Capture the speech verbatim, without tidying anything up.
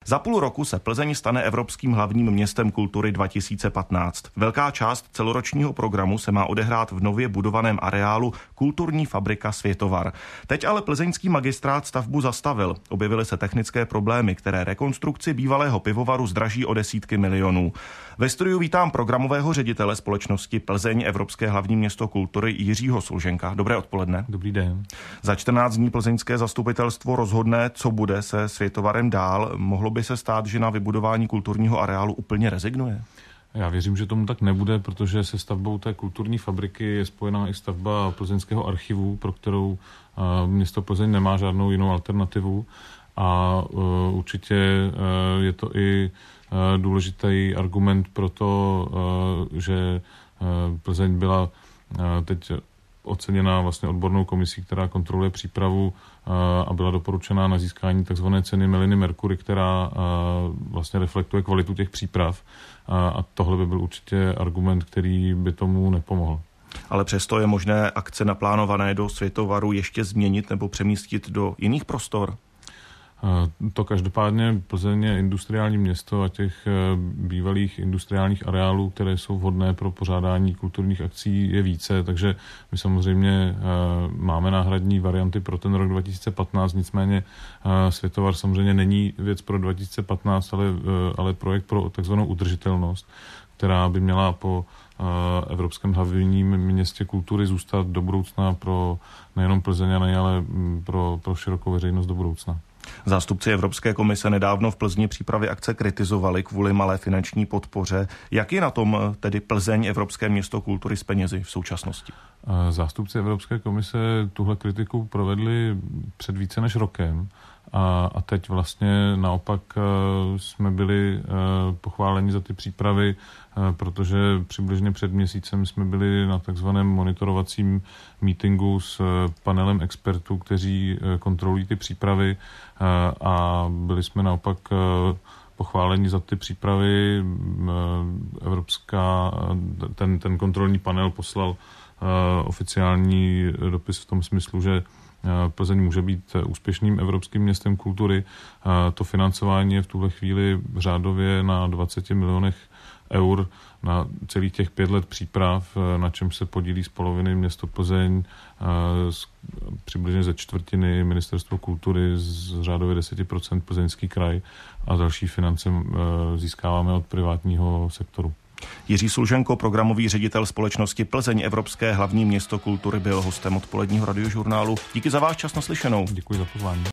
Za půl roku se Plzeň stane Evropským hlavním městem kultury dva tisíce patnáct. Velká část celoročního programu se má odehrát v nově budovaném areálu Kulturní fabrika Světovar. Teď ale plzeňský magistrát stavbu zastavil. Objevily se technické problémy, které rekonstrukci bývalého pivovaru zdraží o desítky milionů. Ve studiu vítám programového ředitele společnosti Plzeň Evropské hlavní město kultury Jiřího Sulženka. Dobré odpoledne. Dobrý den. Za čtrnáct dní plzeňské zastupitelstvo rozhodne, co bude se Světovarem dál. Mohlo by se stát, že na vybudování kulturního areálu úplně rezignuje? Já věřím, že tomu tak nebude, protože se stavbou té kulturní fabriky je spojená i stavba plzeňského archivu, pro kterou město Plzeň nemá žádnou jinou alternativu. A určitě je to i důležitý argument pro to, že Plzeň byla teď oceněná vlastně odbornou komisí, která kontroluje přípravu a byla doporučena na získání tzv. Ceny Meliny Mercury, která vlastně reflektuje kvalitu těch příprav. A tohle by byl určitě argument, který by tomu nepomohl. Ale přesto je možné akce naplánované do Světovaru ještě změnit nebo přemístit do jiných prostor? To každopádně Plzeň je industriální město a těch bývalých industriálních areálů, které jsou vhodné pro pořádání kulturních akcí, je více, takže my samozřejmě máme náhradní varianty pro ten rok dva tisíce patnáct, nicméně Světovar samozřejmě není věc pro dva tisíce patnáct, ale, ale projekt pro takzvanou udržitelnost, která by měla po Evropském hlavním městě kultury zůstat do budoucna pro nejenom Plzeňany, ale pro, pro širokou veřejnost do budoucna. Zástupci Evropské komise nedávno v Plzni přípravy akce kritizovali kvůli malé finanční podpoře. Jak je na tom tedy Plzeň, Evropské město kultury, s penězi v současnosti? Zástupci Evropské komise tuhle kritiku provedli před více než rokem a, a teď vlastně naopak jsme byli pochváleni za ty přípravy, protože přibližně před měsícem jsme byli na takzvaném monitorovacím meetingu s panelem expertů, kteří kontrolují ty přípravy a byli jsme naopak pochváleni za ty přípravy. Evropská, ten, ten kontrolní panel poslal oficiální dopis v tom smyslu, že Plzeň může být úspěšným evropským městem kultury. To financování je v tuhle chvíli řádově na dvaceti milionech eur na celých těch pět let příprav, na čem se podílí z poloviny město Plzeň, přibližně ze čtvrtiny Ministerstvo kultury, z řádově deset procent Plzeňský kraj a další finance získáváme od privátního sektoru. Jiří Sulženko, programový ředitel společnosti Plzeň Evropské hlavní město kultury, byl hostem odpoledního radiožurnálu. Díky za váš čas, naslyšenou. Děkuji za pozvání.